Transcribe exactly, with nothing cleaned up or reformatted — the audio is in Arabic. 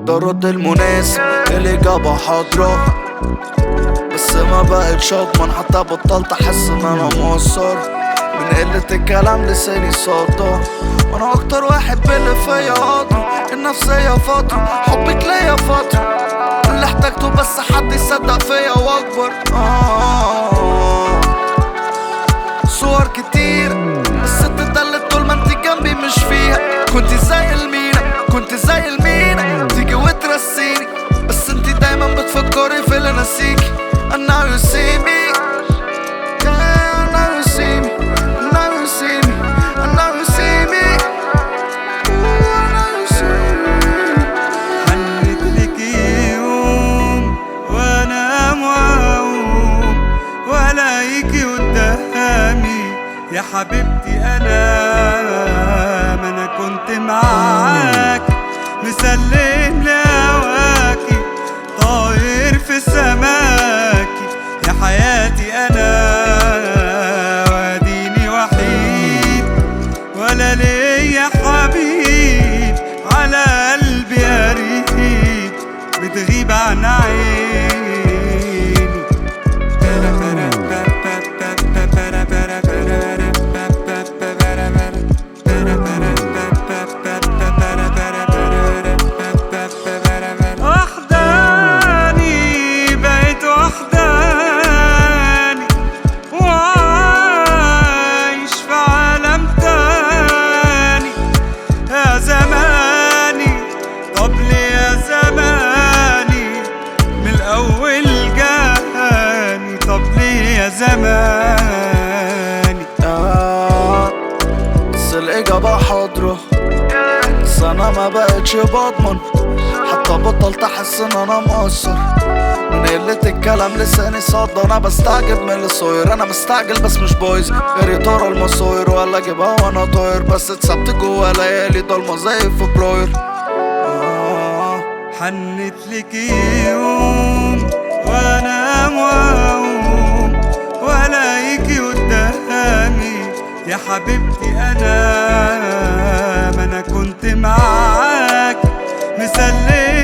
درد المناسب الإجابة حاضرة، بس ما بقتش اضمن حتى بطلت احس ان انا مقصر. من قلة الكلام لساني صدى، وانا اكتر واحد باللي فيا قاطر. النفسية فترة، حبك ليا فترة، اللي احتاجته بس حد يصدق فيا واكبر. آه صور كتير بس اتدلت طول ما انت جنبي مش فيها. كنت زي المينا كنت زي المينا تيجي وترسيني، بس انت دايما بتفكري في اللي ناسيكي. And now you see me, yeah, now you see me, and now you see me, and now you see me, and now you see me. حنت لك يوم وانا موعوم والاقيكي قدامي يا حبيبتي. انا ما انا كنت معاك مسلم لهواكي طاير في سماكي يا حياتي. انا واديني وحيد ولا ليا حبيب، على قلبي قريب بتغيب عن عيني. زماني آه بس الإجابة حاضرة، بس أنا ما بقتش بضمن حتى بطلت أحس إن أنا مقصر. من قلة الكلام لساني صدى، أنا بستعجب من الصوير. أنا بستعجل بس مش بايظ، غيري طار المصاير ولا أجيبها وأنا طاير. بس اتثبت جوا ليالي ضلمة زي فبراير. آه حنت لك يوم وانا موعوم والاقيكي قدامي يا حبيبتي. انا ما انا كنت معاك مسلم